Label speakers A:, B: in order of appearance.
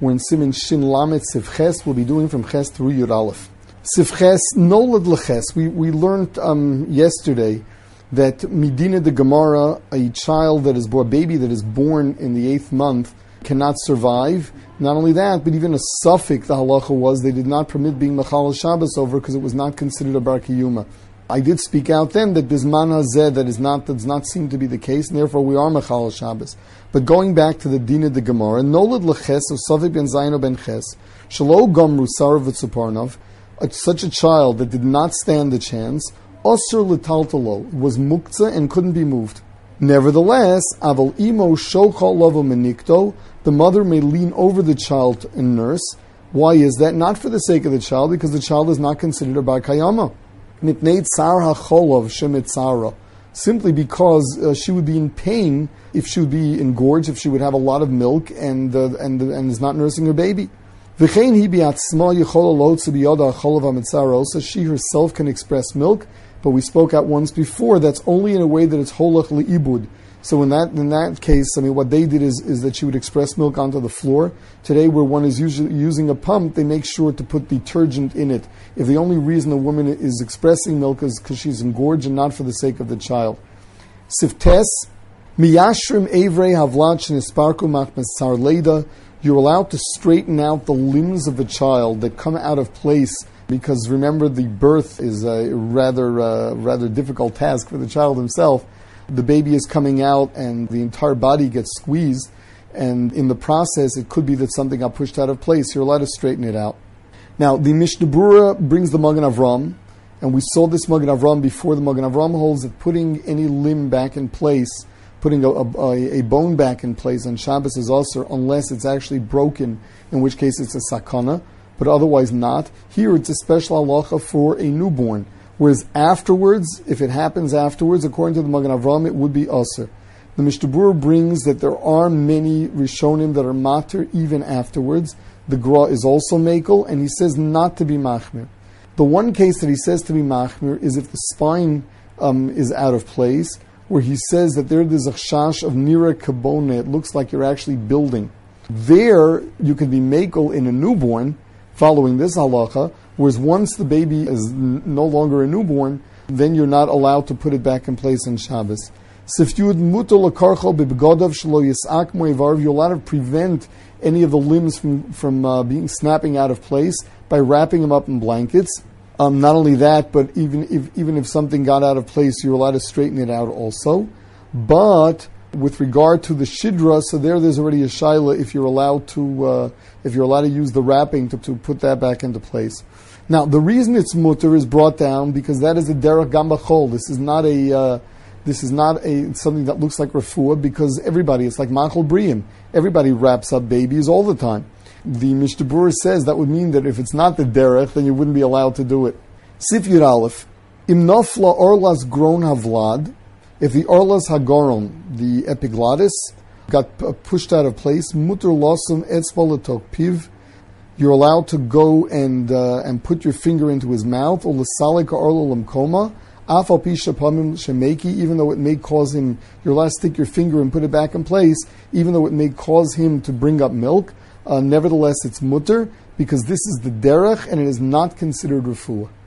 A: We're in Siman Shin Lamet Sivches. We'll be doing from Ches through Yud Aleph. Sivches Nolad Leches. We learned yesterday that Medina de Gemara, a child that is born, a baby that is born in the 8th month, cannot survive. Not only that, but even a suffix, the halacha was, they did not permit being Mechal Shabbos over because it was not considered a Bar Kiyuma. I did speak out then that Bisman Hazeh, that does not seem to be the case, and therefore we are Mechal Shabbos. But going back to the Dina de Gemara, Nolad Leches of Savik ben Zayin ben Ches, Shalo Gomru Sarav V'Tzuparnav, such a child that did not stand the chance, Osir L'Taltalo, was muktzah and couldn't be moved. Nevertheless, Aval Imo Shochal Lavo Menikto, the mother may lean over the child and nurse. Why is that? Not for the sake of the child, because the child is not considered a Bar Kayama. Mipnei Tsar HaCholov Shemet Tzara. Simply because she would be in pain if she would be engorged, if she would have a lot of milk and is not nursing her baby. So she herself can express milk, but we spoke out once before, that's only in a way that it's holach li'ibud. So in that case, what they did is that she would express milk onto the floor. Today, where one is usually using a pump, they make sure to put detergent in it. If the only reason a woman is expressing milk is because she's engorged and not for the sake of the child. Siftes, miyashrim evrei havlat shenisparku machmes tsar leda. You're allowed to straighten out the limbs of a child that come out of place, because remember, the birth is a rather difficult task for the child himself. The baby is coming out and the entire body gets squeezed, and in the process it could be that something got pushed out of place. You're allowed to straighten it out. Now the Mishnah Berurah brings the Magen Avram, and we saw this Magen Avram before. The Magen Avram holds that putting any limb back in place, putting a bone back in place on Shabbos is also, unless it's actually broken, in which case it's a sakana, but otherwise not. Here it's a special halacha for a newborn. Whereas afterwards, if it happens afterwards, according to the Magen Avram, it would be aser. The Mishnah Berurah brings that there are many Rishonim that are mater even afterwards. The Gra is also makel, and he says not to be machmir. The one case that he says to be machmir is if the spine is out of place, where he says that there's a chash of nira kabona, it looks like you're actually building. There, you can be makel in a newborn, following this halacha, whereas once the baby is no longer a newborn, then you're not allowed to put it back in place on Shabbos. You're allowed to prevent any of the limbs from being snapping out of place by wrapping them up in blankets. Not only that, but even if something got out of place, you're allowed to straighten it out also. But with regard to the shidra, so there's already a shaila if you're allowed to use the wrapping to put that back into place. Now, the reason it's mutter is brought down because that is a derech gamba chol. This is not something that looks like refuah, because it's like machol briim. Everybody wraps up babies all the time. The Mishnah Berurah says that would mean that if it's not the derech, then you wouldn't be allowed to do it. Sif Yud Aleph, im nafla orlas grown havlad. If the orlas hagoron, the epiglottis, got pushed out of place, mutter losum etzba letok piv. You're allowed to go and put your finger into his mouth, or l'salik orlo lemkoma, afal pi shapamim shemeki, even though it may cause him. You're allowed to stick your finger and put it back in place, even though it may cause him to bring up milk. Nevertheless, it's mutter, because this is the derech and it is not considered refuah.